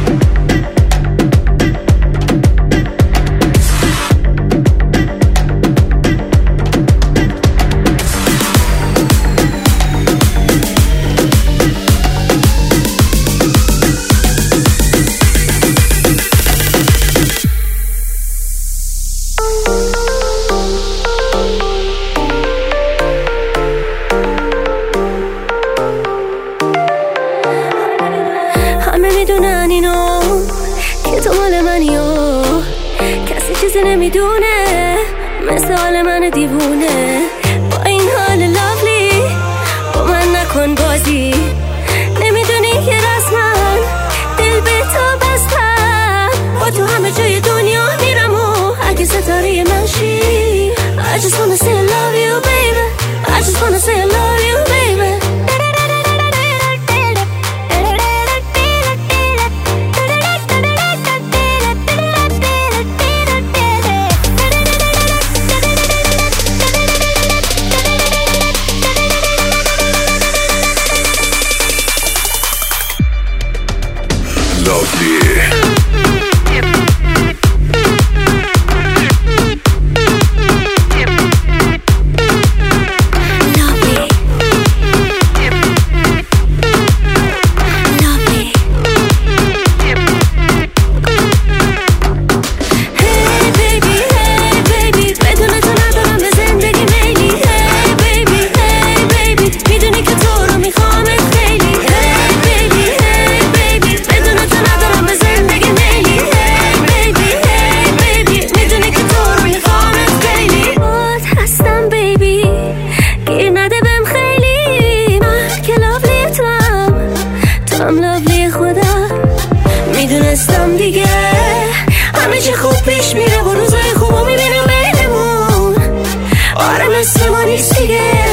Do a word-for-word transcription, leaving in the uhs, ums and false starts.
میدونن اینو که تو مال منی و کسی چیزی نمیدونه مثل حال من دیوونه. با این حال لافلی با من نکن بازی، نمیدونی که رسمن دل به تو بستم. با تو همه جای دنیا میرم و اگه ستاره من شی. I just wanna say I love you baby, I just wanna say I love you baby. I'm lovely خدا میدونستم دیگه همه چی خوب پیش میره و روزای خوبو میبینم بینمون. آره مثل ما نیست دیگه.